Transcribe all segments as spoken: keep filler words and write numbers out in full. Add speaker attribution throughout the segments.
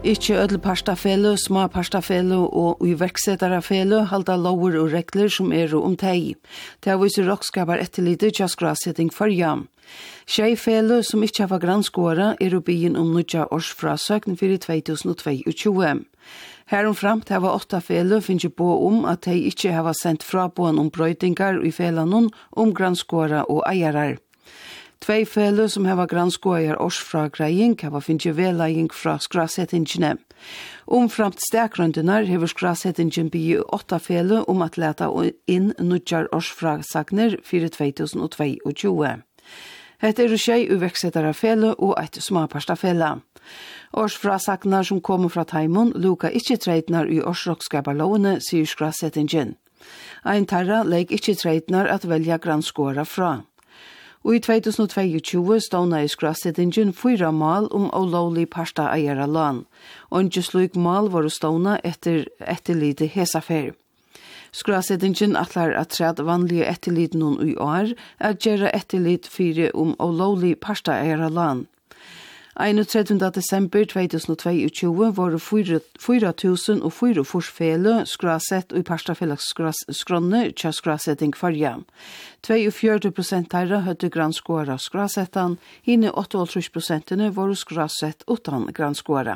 Speaker 1: Ikke ødel pastafelle, små pastafelle og iverksetterafelle halda lover og regler som er om teg. Det har viser rockskaper etterlite tjaskrasetting for jam. Tjejfelle som ikke har granskåret er å byen om nødja års fra søkning for tjuetusen tjueto. Heromframt har åtta fele finnes på om at de ikke har sendt fra på om brøytingar i felene om granskåret og eierar. Tvei fele som hava granskåjar års fra grejing hava finnje veleging fra skrasettingene. Omframt stekgrundunar hever skrasettingen bygge åtta fele om at leta inn nudjar års fra sagner for tjuetusen tjueto. Hette er tjei uverksettara fele og eit smaparsta fele. Års fra sagnar som kommer fra Taimon luka ikkje treidnar i årsrockskaparlovene, sier skrasettingen. Ein tarra legg ikkje treidnar at velja granskåra fra. Og i tjuetusen tjueto ståna i skrasettingen fyra mal om olovlig pasta eiera lan. Og ikke slik mal var ståna etter etterlite hesafer. Skrasettingen atlar at træd vanlige etterlite noen i år, at gjøre etterlite fyre om olovlig pasta eiera lan. einogtredivte desember tjuetusen tjueto var fyra tusen og fyra forsfele skrasett og i pastafellaks skronne tja skrasetting farja. tjueogfjøruti prosent herra høtte granskåra skrasettan, hinne åttiåtte prosentene var skrasett utan granskåra.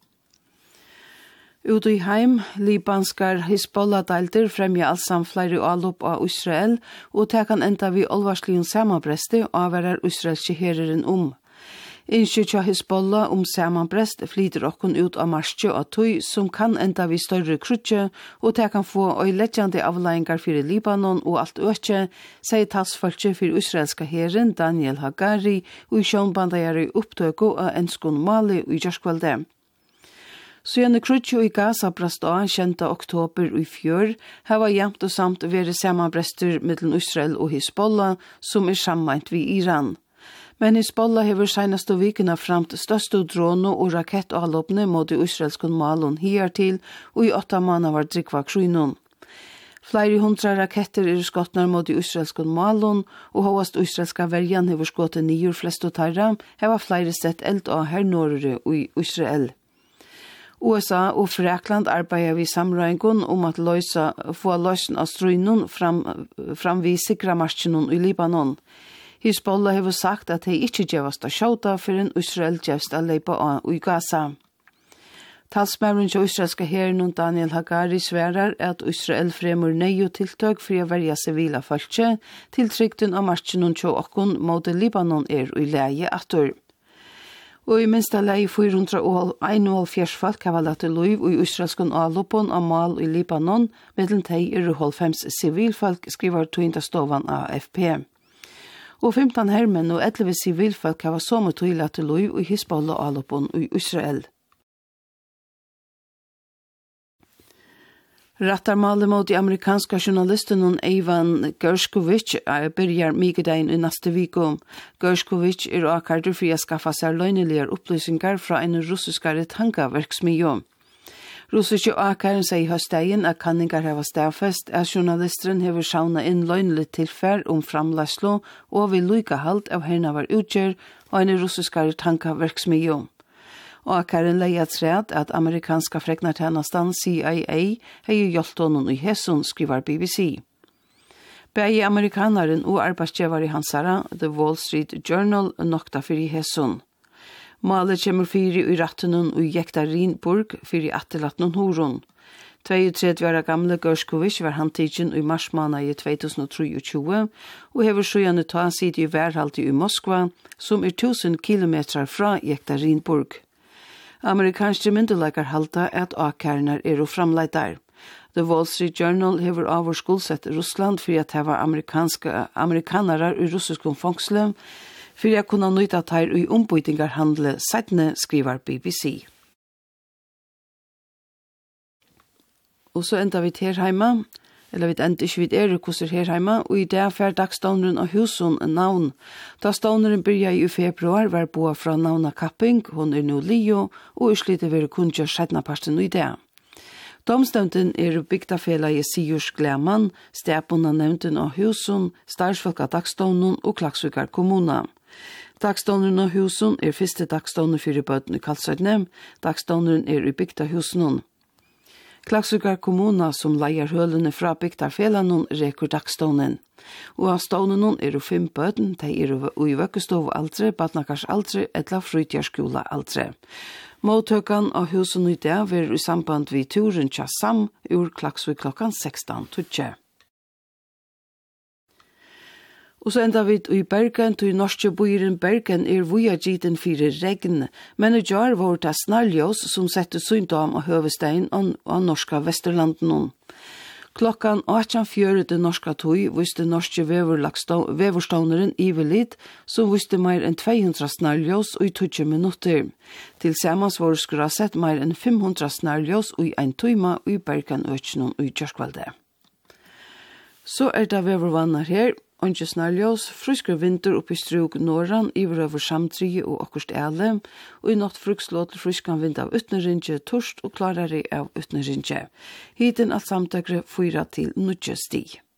Speaker 1: Ut i heim, libanskar Hizbollah-dalter fremja allsam flere allopp av Israel, og det kan enda vi olvarsligen samarbreste og avverar israelske hereren om. Innskjø tja Hizbollah om samanbrest flyter okkon ut av marsje og tøy som kan enda vi større krutje, og det kan få øyledjande avleiingar for Libanon og alt økje, sier talsfølge for israelska herren Daniel Hagari og i sjånbandajare opptøko av enskon Mali og i Jørskvalde. Søgjende krutje i Gaza brast av kjente oktober i fjør, hava jæmt og samt være samanbrester mellom Israel og Hizbollah, som er sammant ved Iran. Men Hizbollah hever senaste vikene framt største drone og rakettavloppene mot israelskon malon hier til, og i åtta måneder var drikva krynun. Flere hundra raketter er skottnar mot israelskon malon, og hovast israelska verjan hever skottet nyer flest og tarra, hever flere sett eld av hernårere i Israel. U S A og Frakland arbeider vi samrøyngon om at løysa, få løysen av strøynun fram, fram vi sikra marsjenun i Libanon. Hizbollah hever sagt at de ikke gjevast av sjåta for en Israel gjevst av leipa av i Gaza. Talsmæren til israelska herren Daniel Hagari sverar at Israel fremur neio tiltøk for å verja sivila falskje til trygten av marsjenun til okkon mot Libanon er i leie atur. Og i minsta leie fire hundre og enoghalvfjerds folk har valgt til liv og i israelskon avloppon av mal i Libanon, mellom teg er halvfems sivilfolk, skriver tøyndastovan av F P. Og femten hermenn og elleve sivilfolk har så mye tøyla til liv og Hizbollah avloppon i Israel. Rattarmalet mot de amerikanske journalisten Evan Gershkovich byrjar mykjedein i neste viko. Gershkovich er akkardur for å skaffa seg løgnelige opplysningar fra en russiskare tankaverksmio. Russiske akkaren sier i høstdagen at kanningar hava stafest at journalisteren hever sauna inn løgnelig tilfær om framlaslo og vil lykahalt av herna var utgjør og en russiskare tankaverksmio. Og akkaren leia træd at amerikanska freknartjenastan C I A hei hjulpet honom i hesson, skriver B B C. Begge amerikanaren og arbeidsgjevar i hansara, The Wall Street Journal, nokta fyrir hesson. Malet kommer fyrir i rattenun og Jektarinburg fyrir attelatnun horon. tjuetre år gamle Gershkovich var handtidgen i marsmana i tjuetusen tjuetre og hever sjøjane ta sitt i værhalti i Moskva, som er tusen kilometer fra Jektarinburg. Amerikanske myndelægar halda at akkarnar er og framleitar. The Wall Street Journal hever avur skuldsett Russland fyrir at heva amerikanske amerikanarar i russisk fangsle fyrir at kunna nøyta tær i ombytingar handle sætne, skriver B B C. Og så enda vi til heima, eller vi enda ikke vidt er kusser her heima, og i det fer dagstavneren av husen navn. Da stavneren byrja i februar var boa fra navna Kapping, hun er nå Lio, og uslite være kunnja skjedna parten i det. Domstømten er bygdafela i Sigurs Gleman, stepuna nevnten av husen, starsfolk av dagstavnen og Klaksvikar kommuna. Dagstånderen av husen er første dagstånder for bøten i Kalsøytnem. Dagstånderen er i bygda husen. Klaksvíkar kommuna som leier hølene fra bygda felanen reker dagstånden. Og av stånden er det fem bøten, de er i vøkkestov aldre, badnakars aldre, etla frytjarskola aldre. Måttøkken av husen i dag er i samband vid turen tja sam ur Klaksvík klokkan sekstan tutje. Og så enda vi i Bergen, til norske bøyren Bergen er vuja giten fire regn, men i jar var det snarljås som sette syndom av høvestein og, og norska Vesterlanden. Klokkan åttan fjøre det norska tøy viste norske veverståneren Ivelit, som viste mer enn två hundra snarljås og i tjugo minutter. Til samans var det skulle ha sett mer enn fem hundra snarljås og i en tøyma og i Bergen økjennom og i kjørskvalde. Så er det vevervannar her. Onge snarljås, friskere vinter oppi struk norran, iver over samtrige og akkurst ele, og i natt frukslåt friskan vind av utnerinje, torst og klarere av utnerinje. Hiten at samtakre fyra til nudje sti.